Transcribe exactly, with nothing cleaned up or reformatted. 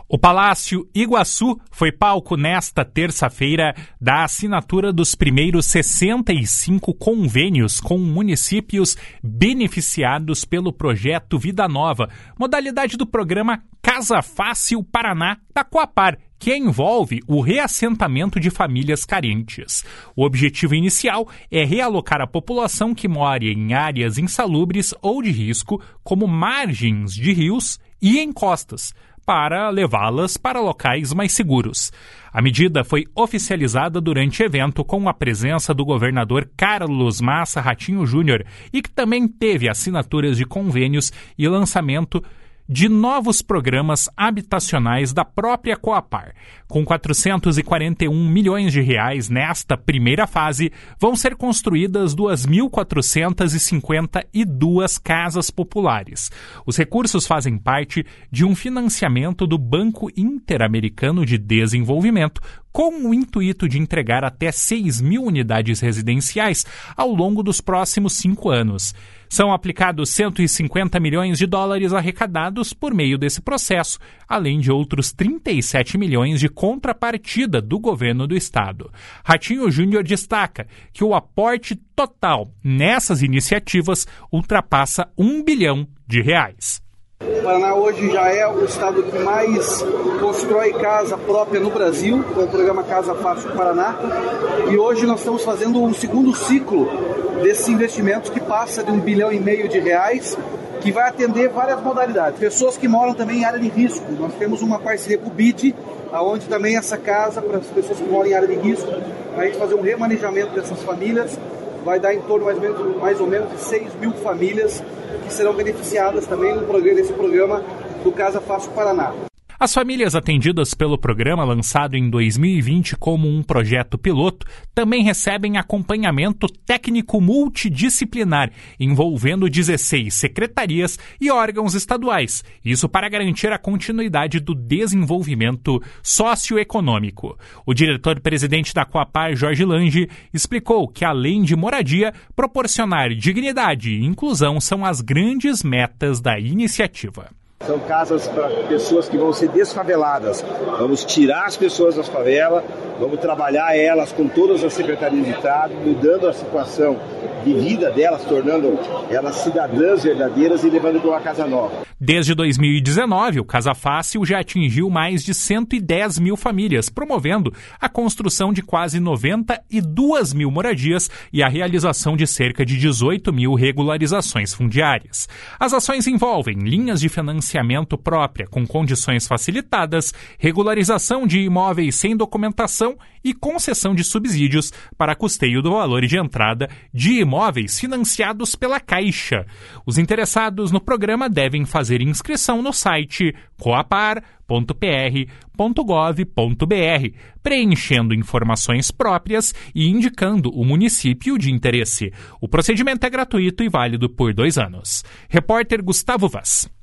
O Palácio Iguaçu foi palco nesta terça-feira da assinatura dos primeiros sessenta e cinco convênios com municípios beneficiados pelo projeto Vida Nova, modalidade do programa Casa Fácil Paraná da Coapar, que envolve o reassentamento de famílias carentes. O objetivo inicial é realocar a população que mora em áreas insalubres ou de risco, como margens de rios e encostas, para levá-las para locais mais seguros. A medida foi oficializada durante evento com a presença do governador Carlos Massa Ratinho Júnior e que também teve assinaturas de convênios e lançamento de novos programas habitacionais da própria Coapar. Com quatrocentos e quarenta e um milhões de reais nesta primeira fase, vão ser construídas duas mil quatrocentas e cinquenta e duas casas populares. Os recursos fazem parte de um financiamento do Banco Interamericano de Desenvolvimento, com o intuito de entregar até seis mil unidades residenciais ao longo dos próximos cinco anos. São aplicados cento e cinquenta milhões de dólares arrecadados por meio desse processo, além de outros trinta e sete milhões de contrapartida do governo do estado. Ratinho Júnior destaca que o aporte total nessas iniciativas ultrapassa um bilhão de reais. O Paraná hoje já é o estado que mais constrói casa própria no Brasil, com o programa Casa Fácil Paraná, e hoje nós estamos fazendo um segundo ciclo desses investimentos que passa de um bilhão e meio de reais, que vai atender várias modalidades. Pessoas que moram também em área de risco. Nós temos uma parceria com o B I D, onde também essa casa, para as pessoas que moram em área de risco, a gente fazer um remanejamento dessas famílias, vai dar em torno mais ou menos, mais ou menos de seis mil famílias que serão beneficiadas também no programa, nesse programa do Casa Fácil Paraná. As famílias atendidas pelo programa, lançado em dois mil e vinte como um projeto piloto, também recebem acompanhamento técnico multidisciplinar, envolvendo dezesseis secretarias e órgãos estaduais, isso para garantir a continuidade do desenvolvimento socioeconômico. O diretor-presidente da Coapar, Jorge Lange, explicou que, além de moradia, proporcionar dignidade e inclusão são as grandes metas da iniciativa. São casas para pessoas que vão ser desfaveladas. Vamos tirar as pessoas das favelas, vamos trabalhar elas com todas as secretarias de Estado, mudando a situação de vida delas, tornando elas cidadãs verdadeiras e levando para uma casa nova. Desde dois mil e dezenove, o Casa Fácil já atingiu mais de cento e dez mil famílias, promovendo a construção de quase noventa e duas mil moradias e a realização de cerca de dezoito mil regularizações fundiárias. As ações envolvem linhas de financiamento própria com condições facilitadas, regularização de imóveis sem documentação e concessão de subsídios para custeio do valor de entrada de imóveis financiados pela Caixa. Os interessados no programa devem fazer inscrição no site coapar ponto p r ponto gov ponto b r, preenchendo informações próprias e indicando o município de interesse. O procedimento é gratuito e válido por dois anos. Repórter Gustavo Vaz.